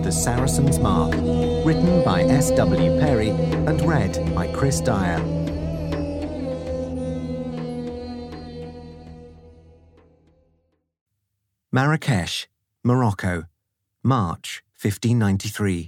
The Saracen's Mark, written by S.W. Perry and read by Chris Dyer. Marrakesh, Morocco, March 1593.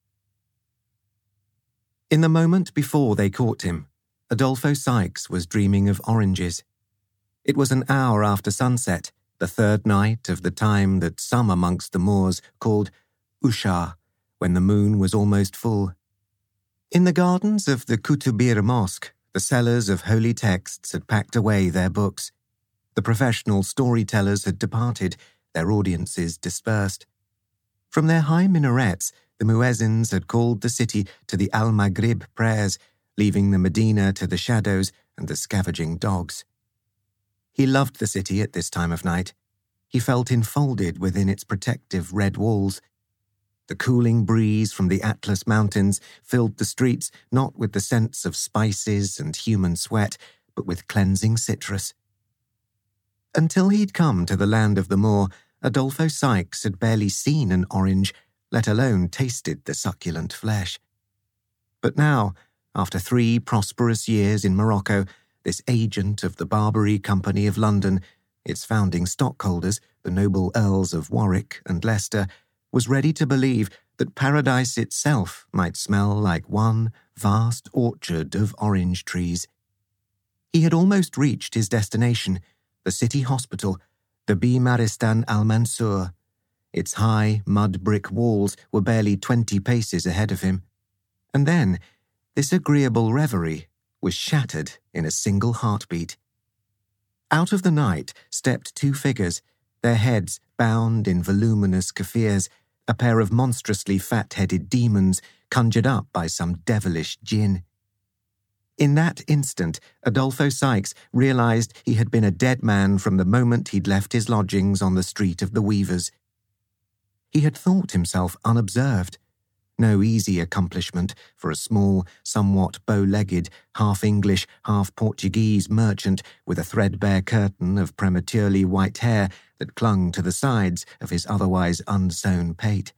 In the moment before they caught him, Adolpho Sykes was dreaming of oranges. It was an hour after sunset, the third night of the time that some amongst the Moors called Ushar, when the moon was almost full. In the gardens of the Kutubir Mosque, the sellers of holy texts had packed away their books. The professional storytellers had departed, their audiences dispersed. From their high minarets, the muezzins had called the city to the Al-Maghrib prayers, leaving the Medina to the shadows and the scavenging dogs. He loved the city at this time of night. He felt enfolded within its protective red walls. The cooling breeze from the Atlas Mountains filled the streets not with the scents of spices and human sweat, but with cleansing citrus. Until he'd come to the land of the Moor, Adolpho Sykes had barely seen an orange, let alone tasted the succulent flesh. But now, after 3 prosperous years in Morocco, this agent of the Barbary Company of London, its founding stockholders, the noble Earls of Warwick and Leicester, was ready to believe that paradise itself might smell like one vast orchard of orange trees. He had almost reached his destination, the city hospital, the Bimaristan al-Mansour. Its high, mud-brick walls were barely 20 paces ahead of him. And then, this agreeable reverie was shattered in a single heartbeat. Out of the night stepped 2 figures, their heads bound in voluminous kaffirs, a pair of monstrously fat-headed demons conjured up by some devilish jinn. In that instant, Adolpho Sykes realized he had been a dead man from the moment he'd left his lodgings on the Street of the Weavers. He had thought himself unobserved. No easy accomplishment for a small, somewhat bow-legged, half-English, half-Portuguese merchant with a threadbare curtain of prematurely white hair that clung to the sides of his otherwise unsewn pate.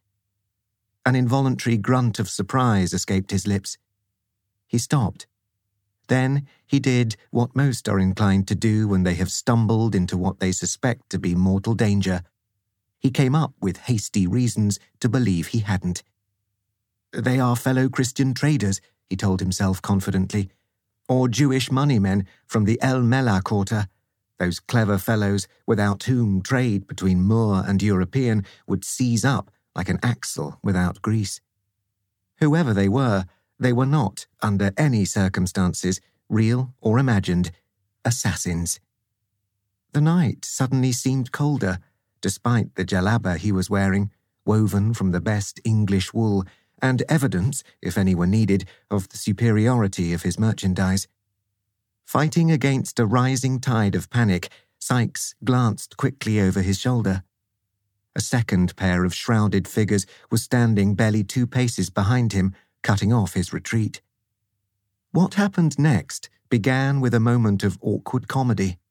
An involuntary grunt of surprise escaped his lips. He stopped. Then he did what most are inclined to do when they have stumbled into what they suspect to be mortal danger. He came up with hasty reasons to believe he hadn't. "They are fellow Christian traders," he told himself confidently, "or Jewish moneymen from the El Mela quarter, those clever fellows without whom trade between Moor and European would seize up like an axle without grease. Whoever they were not, under any circumstances, real or imagined, assassins." The night suddenly seemed colder, despite the jalaba he was wearing, woven from the best English wool, and evidence, if any were needed, of the superiority of his merchandise. Fighting against a rising tide of panic, Sykes glanced quickly over his shoulder. A second pair of shrouded figures was standing barely 2 paces behind him, cutting off his retreat. What happened next began with a moment of awkward comedy.